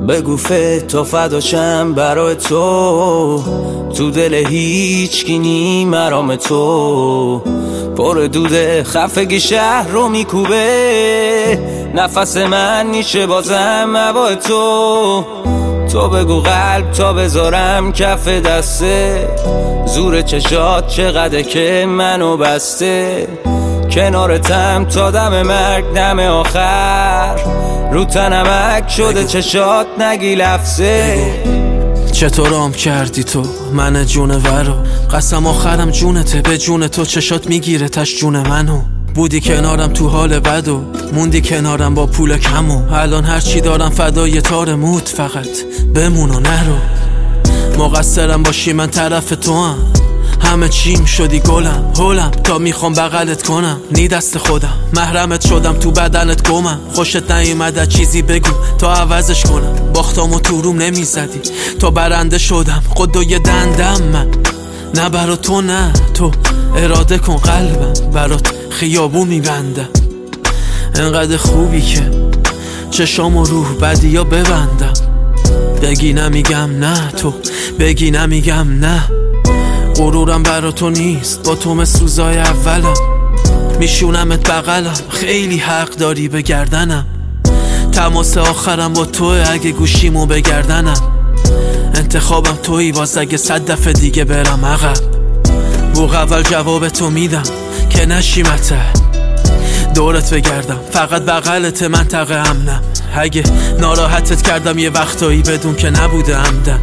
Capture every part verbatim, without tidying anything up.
بگو تو فداشم برای تو، تو دل هیچ کی نی مرام تو. پر دوده خفگی شهر رو میکوبه، نفس من نیشه بازم هوا تو. تو بگو قلب تا بذارم کف دسته، زور چشات چقدر که منو بسته. کنارتم تا دم مرگ دم آخر، رو تنمک شده چشات نگی لفظه. چطورام کردی تو من جونورو، قسم آخرم جونته، به جون تو چشات میگیره تش جون منو. بودی کنارم تو حال بد و موندی کنارم با پول کمو. الان هرچی دارم فدای تار موت، فقط بمون و نرو. مقصرم باشی من طرف تو هم، همه چیم شدی گلم هولم تا میخوام بغلت کنم. نی دست خودم محرمت شدم تو بدنت گمم. خوشت نیومده چیزی بگو تا عوضش کنم. باختم و تو روم نمیزدی تا برنده شدم. قدوی دندم من نه برا تو، نه تو اراده کن قلبم برات خیابون میبندم. انقدر خوبی که چشام و روح بدی یا ببندم. بگی نمیگم نه، تو بگی نمیگم نه. غرورم برا تو نیست، با تو مثل روزای اولم. میشونمت بغلم، خیلی حق داری به گردنم. تماس آخرم با توه اگه گوشیمو بگردنم. انتخابم تویی باز اگه صد دفعه دیگه برم عقب. بوق اول جواب تو میدم که نشیمته دورت بگردم، فقط بغلت منطقه امنم. اگه ناراحتت کردم یه وقتایی بدون که نبوده عمدن.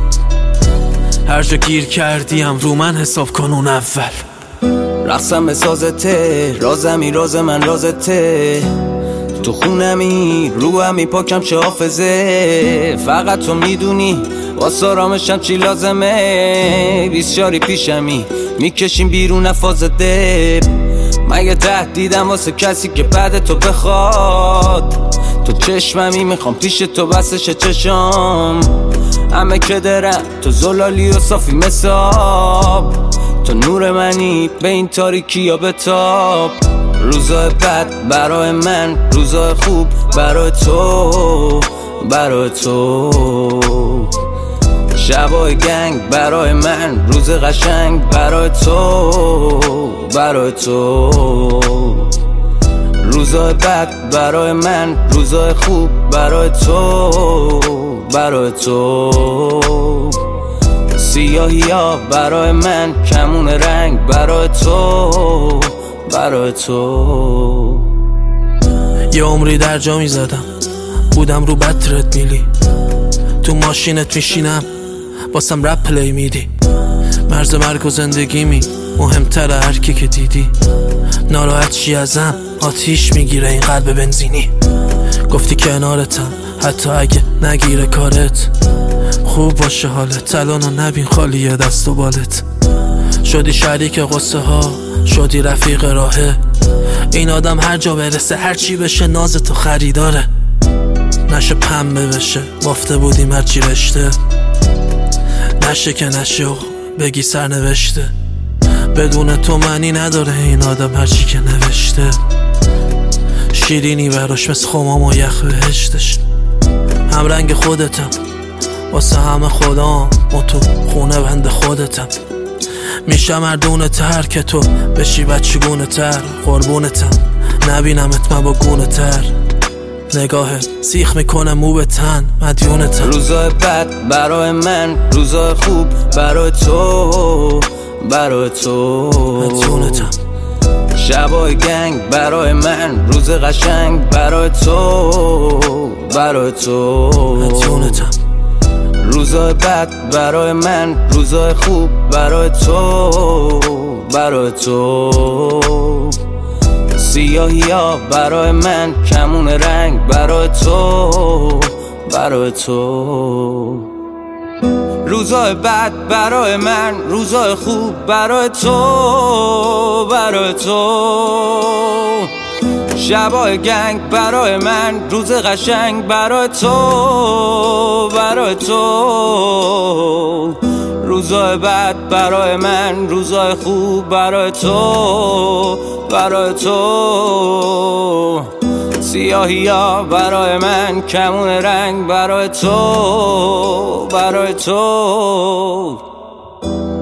هر جا گیر کردیم رو من حساب کن اون اول. رقصم به سازته، رازمی راز من رازته. تو خونمی رو همی پاکم چه حافظه. فقط تو میدونی واسه آرامشم چی لازمه. بیسیاری پیشمی میکشیم بیرون افاز دب. مگه تهدیدم واسه کسی که بعد تو بخواد. تو چشممی میخوام پیش تو بسش چشام. همه که درم تو زلالی و صافی مساب. تو نور منی به این تاریکی یا بتاب. روزای بد برای من، روزای خوب برای تو، برای تو. شبای گنگ برای من، روز قشنگ برای تو، برای تو. روزای بد برای من، روزای خوب برای تو، برای تو. سیاهی ها برای من، کمون رنگ برای تو، برای تو. یه عمری در جا میزدم، بودم رو بطرت میلی. تو ماشینت میشینم باسم رپ پلی میدی. مرز مرگ و زندگی می مهمتره هرکی که دیدی. ناراحت چی ازم آتیش میگیره این قلب بنزینی. گفتی کنارتم حتی اگه نگیره کارت. خوب باشه حالت الانو نبین خالیه دست و بالت. شدی شریک قصه ها، شدی رفیق راهه. این آدم هر جا برسه هر چی بشه ناز تو خریداره. نشه پنبه بشه بافته بودیم هرچی رشته. نشه که نشه و بگی سر نوشته. بدون تو معنی نداره این آدم هرچی که نوشته. شیرینی براش مثل خمام و یخ بهشتش. هم رنگ خودتم واسه همه خدام و تو خونه بند خودتم. میشم مردونه تر که تو بشی بچگونه تر. قربونتم نبینمت من با گونه تر. نگاهت سیخ میکنه مو به تن مدیونتم. روزای بد برای من، روزای خوب برای تو، برای تو. مدیونتم. شبای گنگ برای من، روز قشنگ برای تو، برای تو. مدیونتم. روزای بد برای من، روزای خوب برای تو، برای تو. سیاهی ها برای من، کمون رنگ برای تو، برای تو. روزای بد برای من، روزای خوب برای تو، برای تو. شبای گنگ برای من، روز قشنگ برای تو، برای تو. روزای بد برای من، روزای خوب برای تو، برای تو. سیاهی ها برای من کمون رنگ برای تو، برای تو.